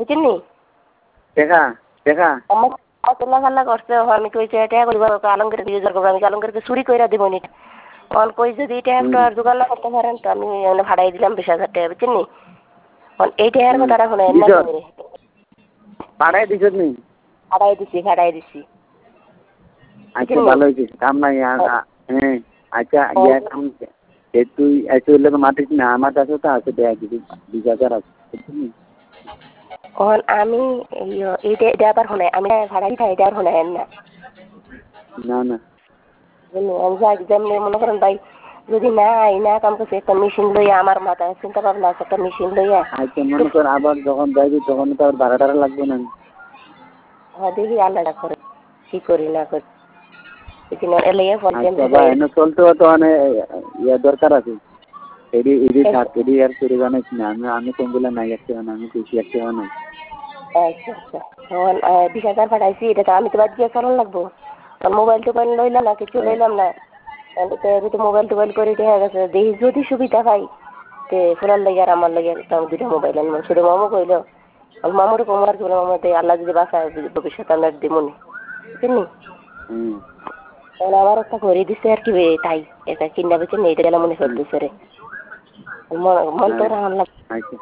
বুঝলি দেখা দেখা আমার তোলা ফাল্লা করছে আমি কইছে এটা করবো আলমগীর ইউজার করবো আমি আলমগীরকে চুরি করে দিব নি অন কই যদি এটা একটা আর জোগাড় না করতে পারেন তো আমি ভাড়াই দিলাম 20,000 টাকা বুঝলি এইটা আর কথাটা শোনা না ভাড়াই দিছ নি ভাড়াই দিছি আচ্ছা ভালো হয়েছে কাম নাই হ্যাঁ আচ্ছা ইয়া কাম তুই এসে মাটিস না আমার কাছে তো আছে দেয়া কিছু 20,000 আছে বুঝলি আমি এইটা আবার শোনাই আমি ভাড়া দিই এটা আর শোনাই না না না আমি যাই যেমনি মনে করেন ভাই যদি না কাম করছে একটা মেশিন লইয়া আমার মাথায় চিন্তা ভাবনা আছে একটা মেশিন লইয়া আচ্ছা মনে কর আবার যখন যাইবি তখন তো আর ভাড়া টাড়া লাগবে না দেখি আল্লাহটা করে কি করি না করি চলতে তো ইয়ে দরকার আছে এডি আর চুরি বানাইছি না আমি কমগুলা নাই একটা আমি খুশি একটা নাই আচ্ছা 20,000 পাঠাইছি এটা তো আমি তো বাদ দিয়ে চলার লাগবো মোবাইল টোবাইল লইলাম না কিছু লইলাম না যদি মোবাইল টোবাইল করে দেখা গেছে দেখি যদি সুবিধা পাই তে ফোনার লেগে আর আমার লেগে দুটো মোবাইল আনবো শুধু মামু কইলো মামুর কোমর কি মামা আল্লাহ যদি বাসায় ভবিষ্যৎ আমরা দিমুনি বুঝলি আমার একটা করে দিছে আর কি তাই এটা কিনা বেছে নেই এটা মনে করতেছে রে মন তো রান লাগে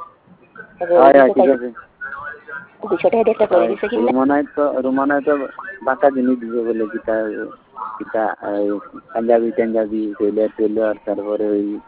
রুমানায় তো বাঁকা জিনিস দিবে বলে গীতা পাঞ্জাবি টাঞ্জাবি টেলার তারপরে ওই